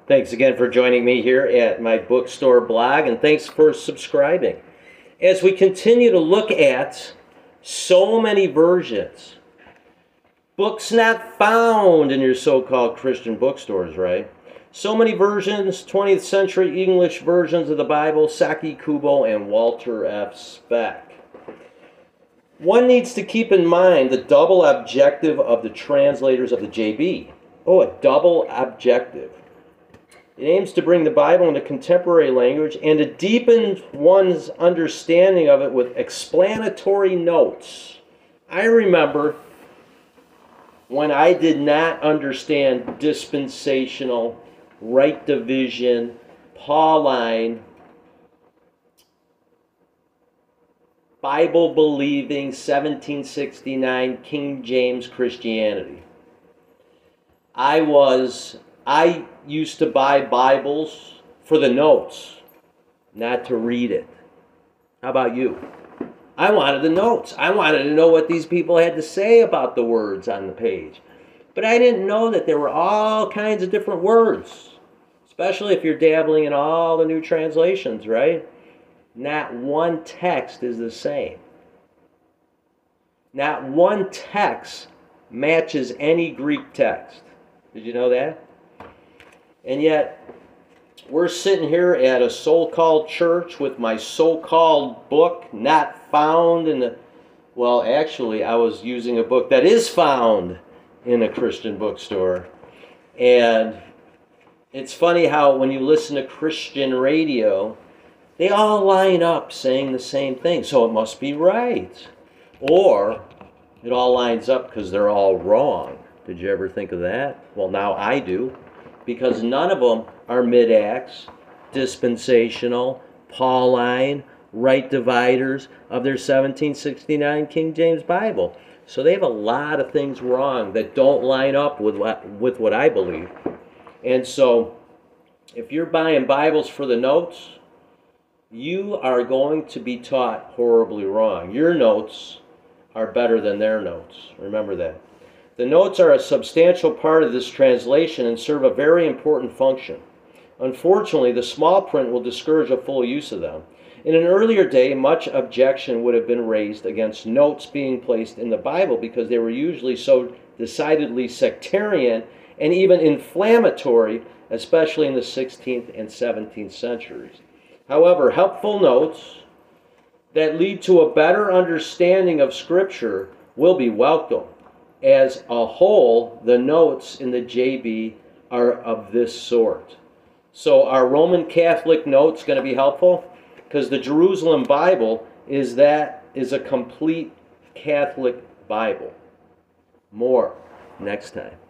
Thanks again for joining me here at my bookstore blog, and thanks for subscribing. As we continue to look at so many versions, books not found in your so-called Christian bookstores, right? So many versions, 20th century English versions of the Bible, Saki Kubo and Walter F. Speck. One needs to keep in mind the double objective of the translators of the JB. Oh, a double objective. It aims to bring the Bible into contemporary language and to deepen one's understanding of it with explanatory notes. I remember when I did not understand dispensational, right division, Pauline, Bible-believing 1769 King James Christianity. I used to buy Bibles for the notes, not to read it. How about you? I wanted the notes. I wanted to know what these people had to say about the words on the page. But I didn't know that there were all kinds of different words, especially if you're dabbling in all the new translations, right? Not one text is the same. Not one text matches any Greek text. Did you know that? And yet, we're sitting here at a so-called church with my so-called book not found in the... Well, actually, I was using a book that is found in a Christian bookstore. And it's funny how when you listen to Christian radio, they all line up saying the same thing. So it must be right. Or it all lines up because they're all wrong. Did you ever think of that? Well, now I do. Because none of them are mid-acts, dispensational, Pauline, right dividers of their 1769 King James Bible. So they have a lot of things wrong that don't line up with what I believe. And so if you're buying Bibles for the notes, you are going to be taught horribly wrong. Your notes are better than their notes. Remember that. The notes are a substantial part of this translation and serve a very important function. Unfortunately, the small print will discourage a full use of them. In an earlier day, much objection would have been raised against notes being placed in the Bible because they were usually so decidedly sectarian and even inflammatory, especially in the 16th and 17th centuries. However, helpful notes that lead to a better understanding of Scripture will be welcome. As a whole, the notes in the JB are of this sort. So are Roman Catholic notes going to be helpful? Because the Jerusalem Bible is a complete Catholic Bible. More next time.